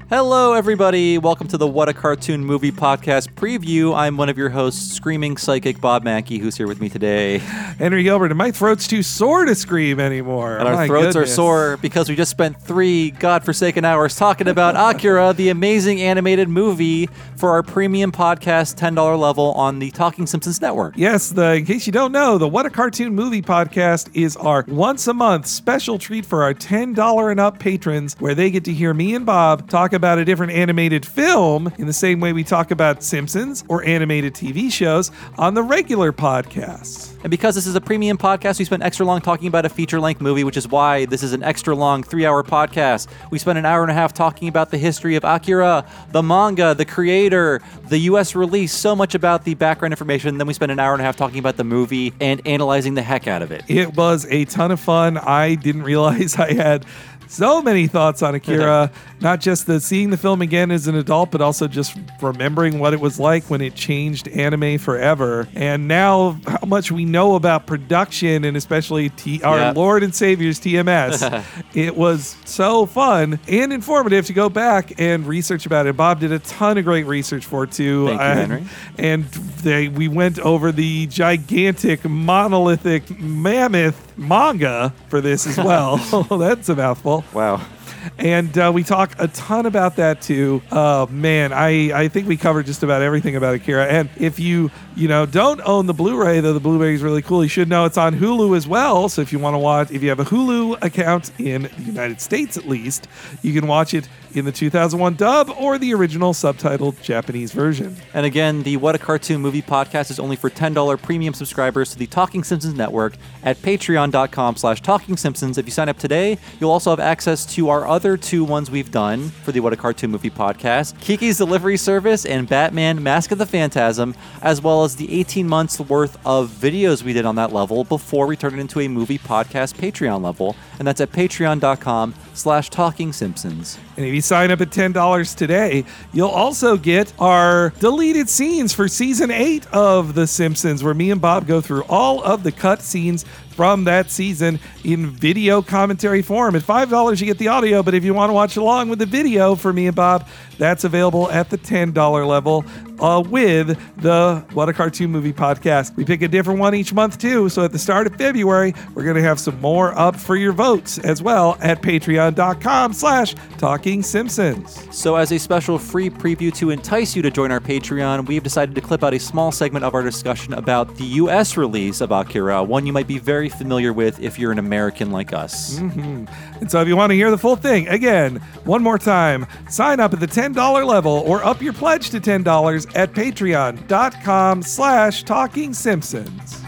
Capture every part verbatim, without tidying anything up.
Hello, everybody. Welcome to the What a Cartoon Movie Podcast preview. I'm one of your hosts, Screaming Psychic Bob Mackey, who's here with me today. Henry Gilbert, and my throat's too sore to scream anymore. And oh our throats goodness. are sore because we just spent three godforsaken hours talking about Akira, the amazing animated movie, for our premium podcast ten dollars level on the Talking Simpsons Network. Yes, the, in case you don't know, the What a Cartoon Movie Podcast is our once-a-month special treat for our ten dollars and up patrons, where they get to hear me and Bob talk about a different animated film in the same way we talk about Simpsons or animated T V shows on the regular podcasts. And because this is a premium podcast, we spent extra long talking about a feature-length movie, which is why this is an extra long three-hour podcast. We spent an hour and a half talking about the history of Akira, the manga, the creator, the U S release, so much about the background information. Then we spent an hour and a half talking about the movie and analyzing the heck out of it. It was a ton of fun. I didn't realize I had so many thoughts on Akira, not just the seeing the film again as an adult, but also just remembering what it was like when it changed anime forever. And now how much we know about production and especially T- our Yep. Lord and Savior's T M S. It was so fun and informative to go back and research about it. Bob did a ton of great research for it too. Thank you, and, Henry. And they, we went over the gigantic, monolithic, mammoth manga for this as well. That's a mouthful. Wow. And uh, we talk a ton about that too. Uh, man, I, I think we covered just about everything about Akira. And if you you know don't own the Blu-ray, though the Blu-ray is really cool, you should know it's on Hulu as well. So if you want to watch, if you have a Hulu account in the United States at least, you can watch it in the two thousand one dub or the original subtitled Japanese version. And again, the What a Cartoon Movie Podcast is only for ten dollars premium subscribers to the Talking Simpsons Network at patreon.com slash Talking Simpsons. If you sign up today, you'll also have access to our other two ones we've done for the What a Cartoon Movie Podcast, Kiki's Delivery Service and Batman Mask of the Phantasm, as well as the eighteen months worth of videos we did on that level before we turned it into a movie podcast Patreon level. And that's at patreon.com slash Talking Simpsons. And if you sign up at ten dollars today, you'll also get our deleted scenes for season eight of The Simpsons, where me and Bob go through all of the cut scenes from that season in video commentary form. At five dollars, you get the audio, but if you want to watch along with the video for me and Bob, that's available at the ten dollars level uh, with the What a Cartoon Movie Podcast. We pick a different one each month, too, so at the start of February, we're going to have some more up for your votes as well at patreon.com slash Talking Simpsons. So as a special free preview to entice you to join our Patreon, we've decided to clip out a small segment of our discussion about the U S release of Akira, one you might be very familiar with if you're an American like us. Mm-hmm. And so if you want to hear the full thing, again, one more time, sign up at the ten dollars level or up your pledge to ten dollars at patreon.com slash Talking Simpsons.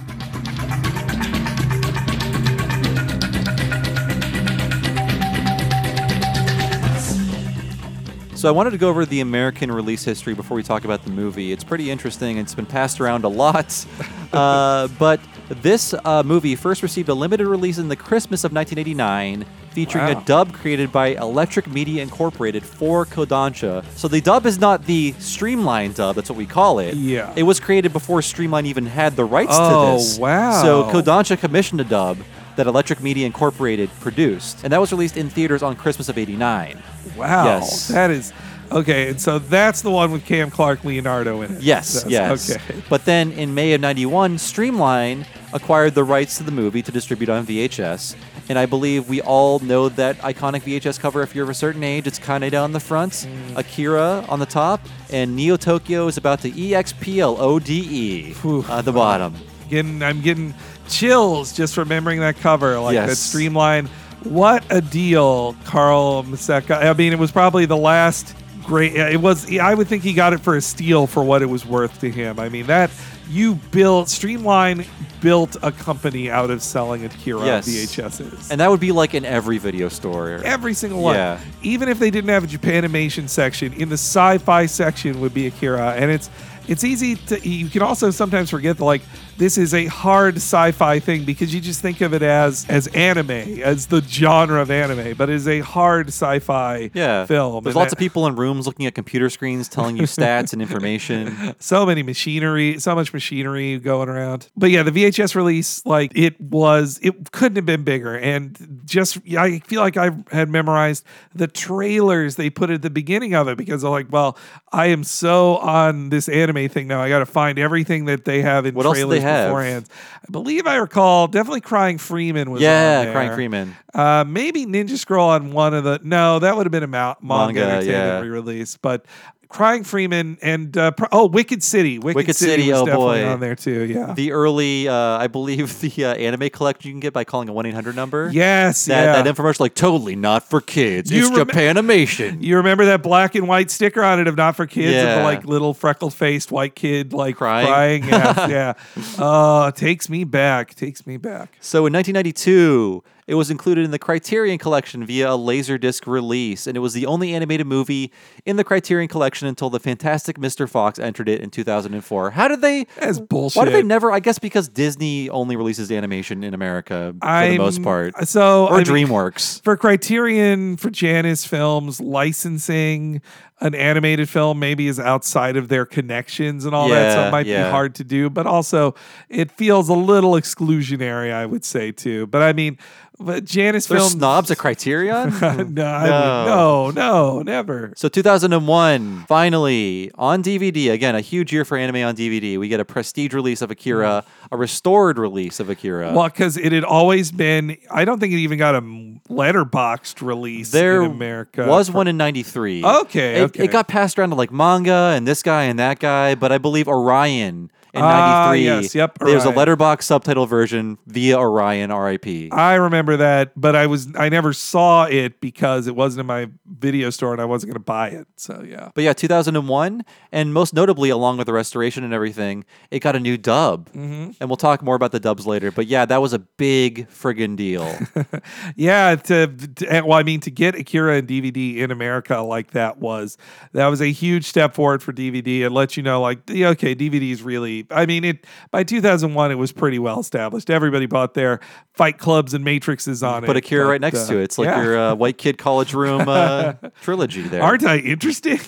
So I wanted to go over the American release history before we talk about the movie. It's pretty interesting. It's been passed around a lot. uh, but this uh, movie first received a limited release in the Christmas of nineteen eighty-nine, featuring Wow. a dub created by Electric Media Incorporated for Kodansha. So the dub is not the Streamline dub, that's what we call it. Yeah. It was created before Streamline even had the rights Oh, to this. wow. So Kodansha commissioned a dub that Electric Media Incorporated produced, and that was released in theaters on Christmas of eighty-nine. Wow. Yes. That is... Okay, and so that's the one with Cam Clark Leonardo in it. Yes, That's- yes. Okay. But then in May of ninety-one, Streamline acquired the rights to the movie to distribute on V H S. And I believe we all know that iconic V H S cover if you're of a certain age. It's Kaneda on the front, Mm. Akira on the top, and Neo Tokyo is about to E X P L O D E Whew. at the bottom. Getting, I'm getting chills just remembering that cover, like Yes. that Streamline. What a deal, Carl Maseka. I mean, it was probably the last great. It was. I would think he got it for a steal for what it was worth to him. I mean, that you built Streamline built a company out of selling Akira Yes. V H Ss. And that would be like in every video store. Every single one. Yeah. Even if they didn't have a Japanimation section, in the sci-fi section would be Akira. And it's it's easy to, you can also sometimes forget that like this is a hard sci-fi thing because you just think of it as as anime, as the genre of anime, but it is a hard sci-fi yeah. film. There's And lots that- of people in rooms looking at computer screens telling you stats and information. so many machinery, so much machinery going around. But yeah, the V H S release, like it was, it couldn't have been bigger. And just, I feel like I had memorized the trailers they put at the beginning of it because I'm like, well, I am so on this anime thing now. I got to find everything that they have in What else do trailers they have? beforehand. I believe I recall definitely Crying Freeman was on Yeah, there. Crying Freeman. Uh, maybe Ninja Scroll on one of the, no, that would have been a ma- manga, Manga, entertainment yeah. re-release, but Crying Freeman and uh, pro- oh, Wicked City, Wicked, Wicked City, City, was oh definitely boy. on there too. Yeah. The early, uh, I believe, the uh, anime collection you can get by calling a one eight hundred number. Yes, That, yeah. that infomercial, like, totally not for kids. You it's rem- Japanimation. You remember that black and white sticker on it of not for kids, of the Yeah. like little freckle faced white kid like Crying? crying. Yeah, yeah. Uh, takes me back. Takes me back. So in nineteen ninety-two, it was included in the Criterion Collection via a Laserdisc release, and it was the only animated movie in the Criterion Collection until the Fantastic Mister Fox entered it in two thousand four. How did they? That's bullshit. Why did they never? I guess because Disney only releases animation in America for I'm- the most part, So or I mean, DreamWorks. for Criterion, for Janus Films, licensing an animated film maybe is outside of their connections and all that, so Yeah, it might yeah. be hard to do. But also, it feels a little exclusionary, I would say too. But I mean, but Janus There's Films, snobs at Criterion. no, I would- no, no, never. So two thousand one, finally, on D V D, again, a huge year for anime on D V D. We get a prestige release of Akira, a restored release of Akira. Well, because it had always been, I don't think it even got a letterboxed release there in America. was one in ninety-three. Okay, It, okay. it got passed around to like manga and this guy and that guy, but I believe Orion in Ah, ninety-three. yes, yep, There's a Orion. letterbox subtitle version via Orion, R I P. I remember that, but I was I never saw it because it wasn't in my video store and I wasn't going to buy it. So yeah. But yeah, two thousand one, and most notably, along with the restoration and everything, it got a new dub. Mm-hmm. And we'll talk more about the dubs later. But yeah, that was a big friggin' deal. Yeah, to, to well, I mean, to get Akira and D V D in America like that was that was a huge step forward for D V D. It lets you know, like, yeah, okay, D V D is really. I mean, it by two thousand one, it was pretty well established. Everybody bought their Fight Clubs and Matrixes on it. Put Akira but, right next uh, to it. It's like yeah. your uh, white kid college room uh, trilogy there. Aren't I interesting?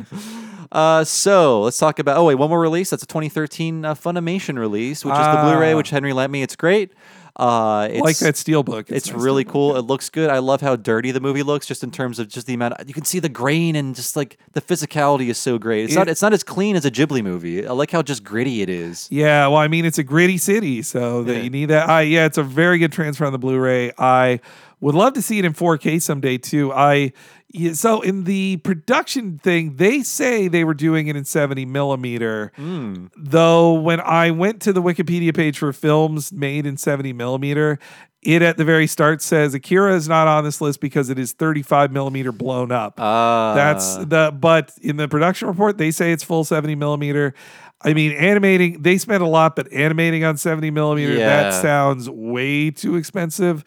Uh, so let's talk about. Oh wait, one more release. That's a twenty thirteen uh, Funimation release, which is the Ah. Blu-ray, which Henry lent me. It's great. Uh, it's, like that steelbook. It's nice really steelbook. cool. It looks good. I love how dirty the movie looks, just in terms of just the amount. You can see the grain and just like the physicality is so great. It's It- not. It's not as clean as a Ghibli movie. I like how just gritty it is. Yeah, well, I mean, it's a gritty city, so that Yeah. you need that. I yeah, it's a very good transfer on the Blu-ray. I would love to see it in four K someday too. I yeah, so in the production thing, they say they were doing it in seventy millimeter. Mm. Though when I went to the Wikipedia page for films made in seventy millimeter, it at the very start says Akira is not on this list because it is thirty-five millimeter blown up. Uh, That's the but in the production report they say it's full seventy millimeter. I mean, animating they spent a lot, but animating on seventy millimeter Yeah. that sounds way too expensive.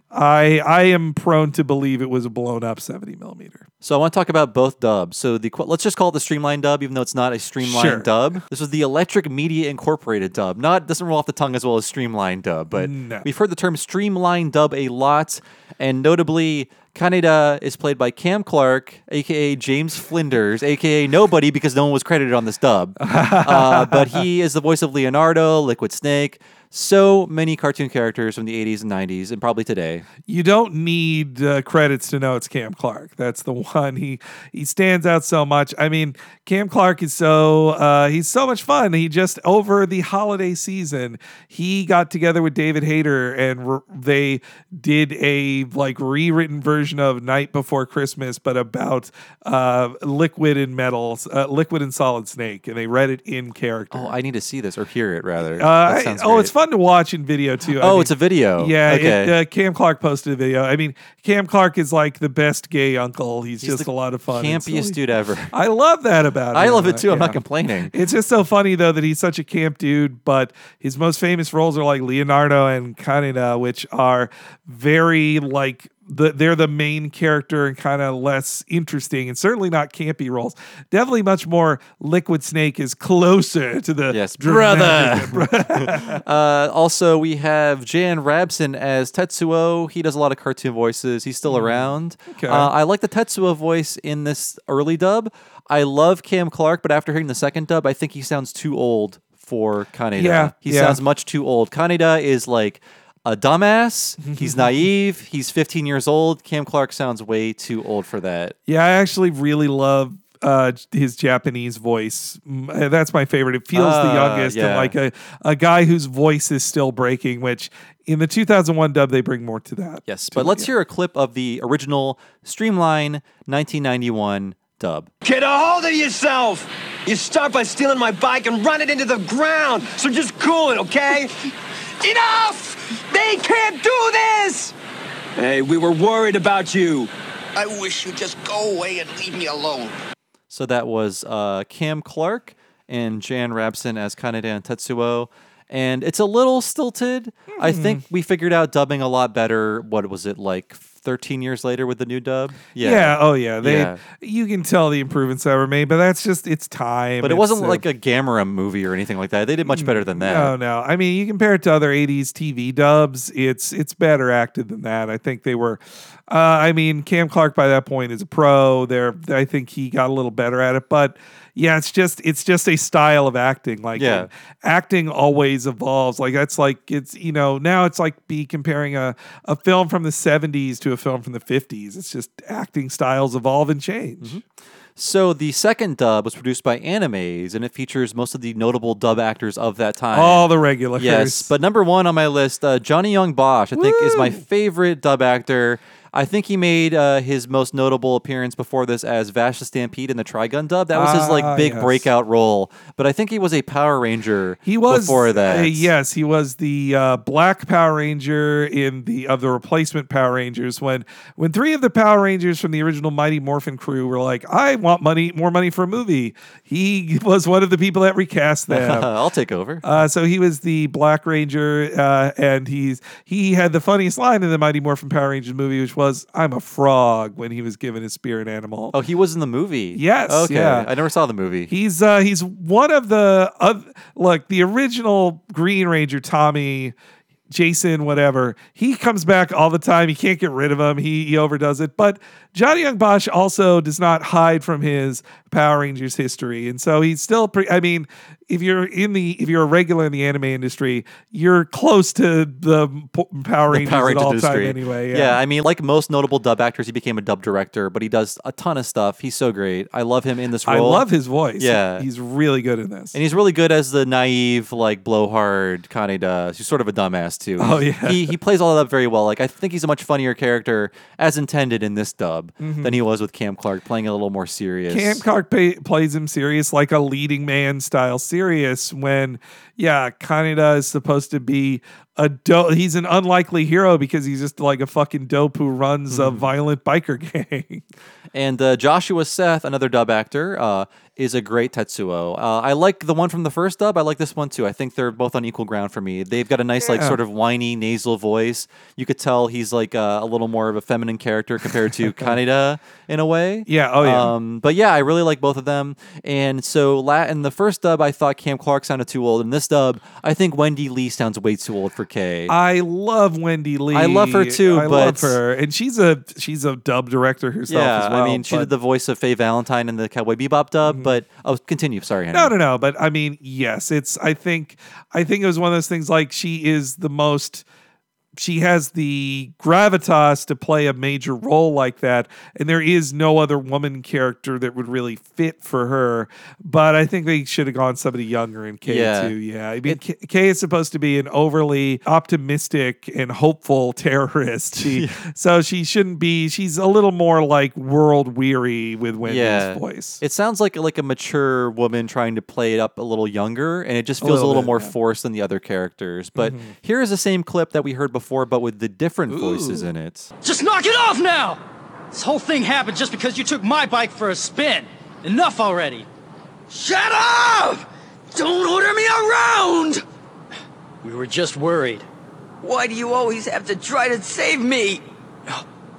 I I am prone to believe it was a blown up seventy millimeter. So I want to talk about both dubs. So the qu- let's just call it the streamlined dub, even though it's not a streamlined Sure. dub. This was the Electric Media Incorporated dub. Not doesn't roll off the tongue as well as streamlined dub, but No. we've heard the term streamlined dub a lot, and notably. Kaneda is played by Cam Clark, aka James Flinders, aka nobody because no one was credited on this dub. uh, but he is the voice of Leonardo, Liquid Snake, so many cartoon characters from the eighties and nineties, and probably today. You don't need uh, credits to know it's Cam Clark. That's the one. He he stands out so much. I mean, Cam Clark is so uh, he's so much fun. He just over the holiday season, he got together with David Hayter and re- they did a like rewritten version of Night Before Christmas, but about uh, Liquid and Metals, uh, Liquid and Solid Snake, and they read it in character. Oh, I need to see this or hear it rather. Uh, That I- sounds oh, great. it's fun to watch in video too. I Oh, mean, it's a video. yeah, Okay. it, uh, Cam Clark posted a video. I mean, Cam Clark is like the best gay uncle. He's, He's just the a lot of fun. and Campiest silly. dude ever. I love that about him. I love it too. I'm Yeah. not complaining. It's just so funny though that he's such a camp dude, but his most famous roles are like Leonardo and Kaneda, which are very like the they're the main character and kind of less interesting, and certainly not campy roles. Definitely much more Liquid Snake is closer to the Yes, dramatic- brother. uh, also, we have Jan Rabson as Tetsuo. He does a lot of cartoon voices. He's still around. Okay. Uh, I like the Tetsuo voice in this early dub. I love Cam Clark, but after hearing the second dub, I think he sounds too old for Kaneda. Yeah, he yeah. sounds much too old. Kaneda is like a dumbass. He's naive. He's fifteen years old. Cam Clark sounds way too old for that. Yeah, I actually really love uh, his Japanese voice. Mm, That's my favorite. It feels the Uh, youngest and yeah. like a, a guy whose voice is still breaking, which in the two thousand one dub, they bring more to that. Yes, to but it, let's yeah. hear a clip of the original Streamline nineteen ninety-one dub. Get a hold of yourself! You start by stealing my bike and run it into the ground, so just cool it, okay? Enough! They can't do this! Hey, we were worried about you. I wish you'd just go away and leave me alone. So that was uh, Cam Clark and Jan Rabson as Kaneda and Tetsuo. And it's a little stilted. I think we figured out dubbing a lot better. What was it, like thirteen years later with the new dub? Yeah. Oh, yeah. They. Yeah. You can tell the improvements that were made, but that's just it's time. But it It's, wasn't uh, like a Gamera movie or anything like that. They did much better than that. No, no. I mean, you compare it to other eighties T V dubs, it's it's better acted than that. I think they were. Uh, I mean, Cam Clark by that point is a pro. There, I think he got a little better at it, but. Yeah, it's just it's just a style of acting. Like Yeah. and acting always evolves. Like that's like it's you know now it's like be comparing a, a film from the seventies to a film from the fifties. It's just acting styles evolve and change. Mm-hmm. So the second dub was produced by Animes, and it features most of the notable dub actors of that time. All the regulars. Yes, but number one on my list, uh, Johnny Young Bosch, I think is my Woo! favorite dub actor. I think he made uh, his most notable appearance before this as Vash the Stampede in the Trigun dub. That was his Ah, like big yes. breakout role. But I think he was a Power Ranger He was before that. uh, yes, he was the uh, Black Power Ranger in the of the replacement Power Rangers. When when three of the Power Rangers from the original Mighty Morphin crew were like, "I want money, more money for a movie," he was one of the people that recast them. I'll take over. Uh, so he was the Black Ranger, uh, and he's he had the funniest line in the Mighty Morphin Power Rangers movie, which was "I'm a frog" when he was given his spirit animal. Oh, he was in the movie. Yes, Okay. yeah. I never saw the movie. He's uh, he's one of the uh, look the original Green Ranger Tommy. Jason, whatever, he comes back all the time. You can't get rid of him. He, he overdoes it. But Johnny Young Bosch also does not hide from his Power Rangers history, and so he's still pretty. I mean, if you're in the if you're a regular in the anime industry, you're close to the P- Power The Rangers Power at Rangers all industry. time anyway. Yeah. Yeah. I mean, like most notable dub actors, he became a dub director, but he does a ton of stuff. He's so great. I love him in this I role. love his voice. Yeah. he's really good in this. And he's really good as the naive, like blowhard Kaneda. He's sort of a dumbass too. Oh, yeah. He he plays all that up very well. Like I think he's a much funnier character as intended in this dub than he was with Cam Clark, playing a little more serious. Cam Clark pay, plays him serious, like a leading man style serious. When, yeah, Kaneda is supposed to be a dope. He's an unlikely hero because he's just like a fucking dope who runs a violent biker gang. And uh, Joshua Seth, another dub actor, uh, is a great Tetsuo. Uh, I like the one from the first dub. I like this one too. I think they're both on equal ground for me. They've got a nice, like, Yeah. sort of whiny, nasal voice. You could tell he's like uh, a little more of a feminine character compared to Kaneda in a way. Yeah, oh, yeah. Um, but yeah, I really like both of them. And so la- in the first dub, I thought Cam Clark sounded too old. In this dub, I think Wendy Lee sounds way too old for K. I love Wendy Lee. I love her too, I but- love her, and she's a she's a dub director herself yeah, as well. I mean, she but- did the voice of Faye Valentine in the Cowboy Bebop dub, but oh, continue. Sorry, Henry. No, no, no. But I mean, yes, it's. I think. I think it was one of those things. Like she is the most. She has the gravitas to play a major role like that, and there is no other woman character that would really fit for her. But I think they should have gone somebody younger in K Yeah. too. Yeah, I mean, K, K is supposed to be an overly optimistic and hopeful terrorist. She, so she shouldn't be. She's a little more like world weary with Wendy's Yeah. voice. It sounds like like a mature woman trying to play it up a little younger, and it just feels a little little, bit, more yeah. forced than the other characters. But here is the same clip that we heard before, but with the different voices in it. Just knock it off now! This whole thing happened just because you took my bike for a spin. Enough already. Shut up! Don't order me around! We were just worried. Why do you always have to try to save me?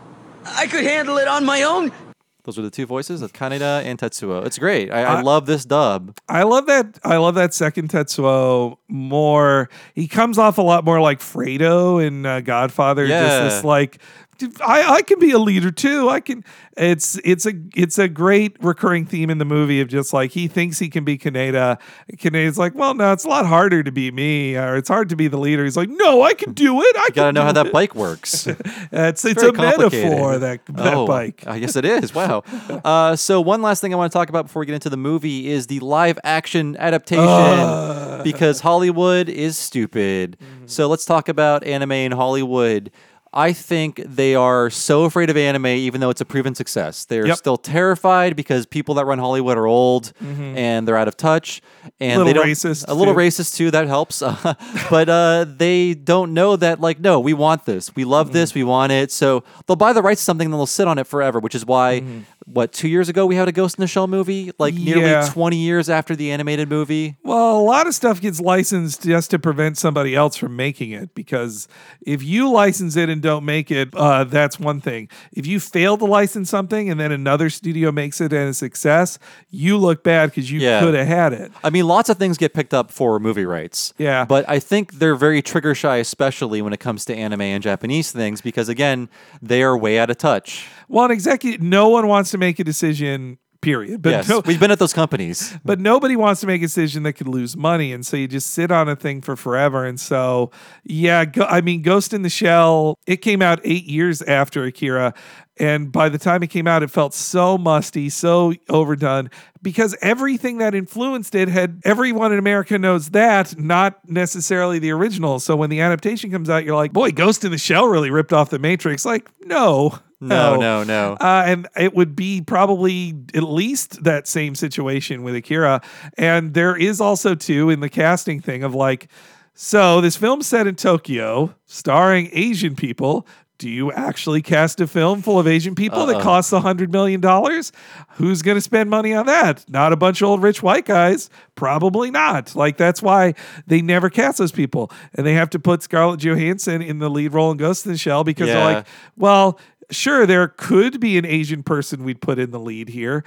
I could handle it on my own. Those are the two voices of Kaneda and Tetsuo. It's great. I, I, I love this dub. I love that. I love that second Tetsuo more. He comes off a lot more like Fredo in uh, Godfather. Yeah. Just this like, I, I can be a leader too. I can. It's it's a it's a great recurring theme in the movie of just like he thinks he can be Kaneda. Kaneda's like, well, no, it's a lot harder to be me, or it's hard to be the leader. He's like, no, I can do it. I you gotta can know do how that it. bike works. it's it's very a metaphor complicated. that, that oh, bike. I guess it is. Wow. Uh, so one last thing I want to talk about before we get into the movie is the live action adaptation Uh. because Hollywood is stupid. Mm-hmm. So let's talk about anime in Hollywood. I think they are so afraid of anime, even though it's a proven success. They're Yep. still terrified because people that run Hollywood are old and they're out of touch, and Little they don't racist, a little too. racist too. That helps, but uh, they don't know that. Like, no, we want this. We love this. We want it. So they'll buy the rights to something and they'll sit on it forever. Which is why, what two years ago we had a Ghost in the Shell movie, like nearly Yeah. twenty years after the animated movie. Well, a lot of stuff gets licensed just to prevent somebody else from making it, because if you license it and don't make it, uh, that's one thing. If you fail to license something and then another studio makes it and a success, you look bad because you Yeah. could have had it. I mean, lots of things get picked up for movie rights. Yeah. But I think they're very trigger shy, especially when it comes to anime and Japanese things, because again, they are way out of touch. Well, an executive, no one wants to make a decision, period. But yes, no, we've been at those companies. But nobody wants to make a decision that could lose money, and so you just sit on a thing for forever. And so, yeah, go, I mean, Ghost in the Shell, it came out eight years after Akira, and by the time it came out, it felt so musty, so overdone, because everything that influenced it had, everyone in America knows that, not necessarily the original. So when the adaptation comes out, you're like, boy, Ghost in the Shell really ripped off The Matrix. Like, no. No, no, no. Uh, and it would be probably at least that same situation with Akira. And there is also, too, in the casting thing of like, so this film's set in Tokyo, starring Asian people. Do you actually cast a film full of Asian people Uh-uh. that costs one hundred million dollars? Who's going to spend money on that? Not a bunch of old rich white guys. Probably not. Like, that's why they never cast those people. And they have to put Scarlett Johansson in the lead role in Ghost in the Shell because Yeah. they're like, well, sure, there could be an Asian person we'd put in the lead here,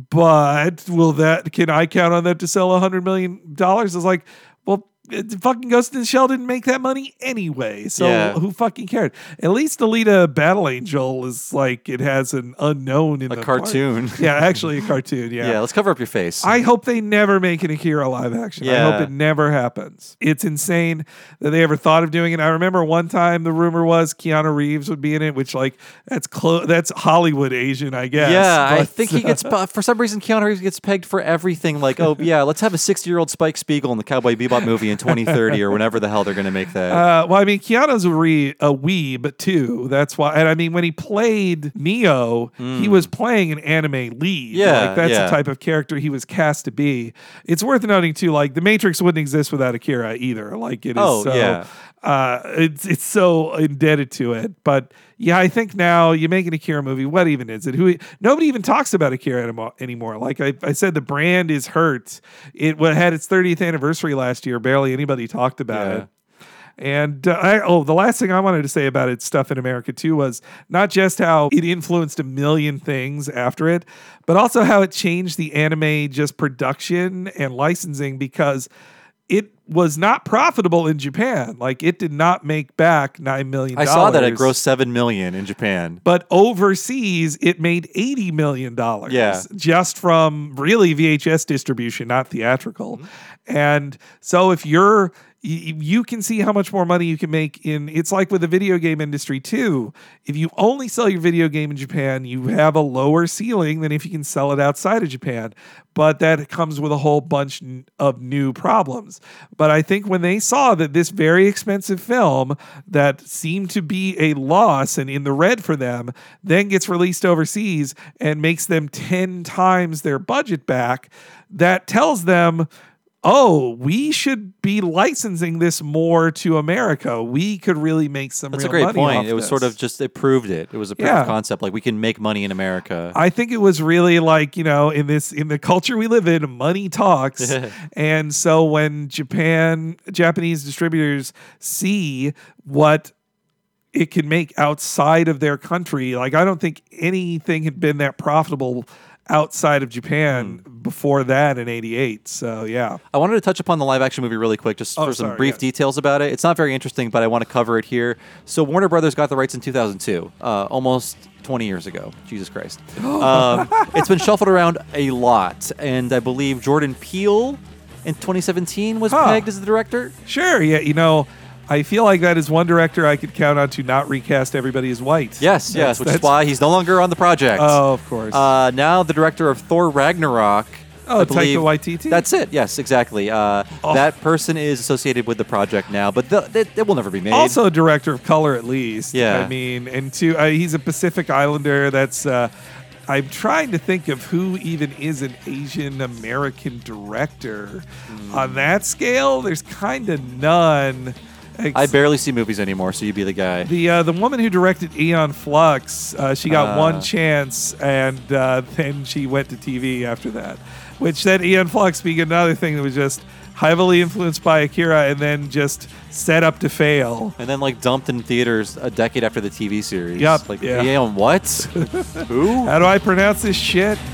but will that, can I count on that to sell one hundred million dollars? It's like, well, it, fucking Ghost in the Shell didn't make that money anyway, so Yeah. who fucking cared? At least Alita Battle Angel is like, it has an unknown in A the cartoon. part. Yeah, actually a cartoon, yeah. Yeah, let's cover up your face. I hope they never make an Akira live action. I Yeah. hope it never happens. It's insane that they ever thought of doing it. I remember one time the rumor was Keanu Reeves would be in it, which like that's close. That's Hollywood Asian, I guess. yeah, I But, think he gets, uh, for some reason, Keanu Reeves gets pegged for everything. Like, oh, yeah, let's have a sixty-year-old Spike Spiegel in the Cowboy Bebop movie in twenty thirty or whenever the hell they're going to make that. Uh, well, I mean, Keanu's a, re, a weeb too. That's why. And I mean, when he played Neo, he was playing an anime lead. Yeah, like that's yeah. the type of character he was cast to be. It's worth noting too. Like, The Matrix wouldn't exist without Akira either. Like, it is. Oh, so, yeah. Uh, it's it's so indebted to it. But yeah, I think now you make an Akira movie. What even is it? Who nobody even talks about Akira animo- anymore. Like I, I said, the brand is hurt. It wa- had its thirtieth anniversary last year. Barely anybody talked about Yeah. it. And uh, I, oh, the last thing I wanted to say about its stuff in America too was not just how it influenced a million things after it, but also how it changed the anime just production and licensing, because it was not profitable in Japan. Like, it did not make back nine million I dollars. saw that it grossed seven million dollars in Japan. But overseas, it made eighty million dollars. Yeah. Just from really V H S distribution, not theatrical. Mm-hmm. And so if you're, y- you can see how much more money you can make in, it's like with the video game industry too. If you only sell your video game in Japan, you have a lower ceiling than if you can sell it outside of Japan. But that comes with a whole bunch n- of new problems. But I think when they saw that this very expensive film that seemed to be a loss and in the red for them then gets released overseas and makes them ten times their budget back, that tells them, oh, we should be licensing this more to America. We could really make some That's a real great money point. off It was this. sort of just, it proved it. It was a proof Yeah. of concept. Like, we can make money in America. I think it was really like, you know, in this, in the culture we live in, money talks. And so when Japan, Japanese distributors see what it can make outside of their country. Like, I don't think anything had been that profitable outside of Japan mm. before that in eighty-eight. So, yeah. I wanted to touch upon the live action movie really quick, just oh, for some sorry, brief yeah. details about it. It's not very interesting, but I want to cover it here. So Warner Brothers got the rights in two thousand two, uh, almost twenty years ago. Jesus Christ. um, it's been shuffled around a lot, and I believe Jordan Peele in twenty seventeen was huh. pegged as the director. Sure, yeah, you know, I feel like that is one director I could count on to not recast everybody as white. Yes, that's, yes, which that's, is why he's no longer on the project. Oh, of course. Uh, now the director of Thor Ragnarok. Oh, I believe, Taika Waititi? That's it, yes, exactly. Uh, oh. That person is associated with the project now, but the, it, it will never be made. Also director of color, at least. Yeah. I mean, and two, uh, he's a Pacific Islander. That's... Uh, I'm trying to think of who even is an Asian American director. Mm. On that scale, there's kind of none. Ex- I barely see movies anymore, so you'd be the guy. The uh, the woman who directed Aeon Flux, uh, she got Uh. one chance, and uh, then she went to T V after that. Which that Aeon Flux being another thing that was just heavily influenced by Akira and then just set up to fail. And then like dumped in theaters a decade after the T V series. Yep, Like, yeah. yeah, what? Who? How do I pronounce this shit?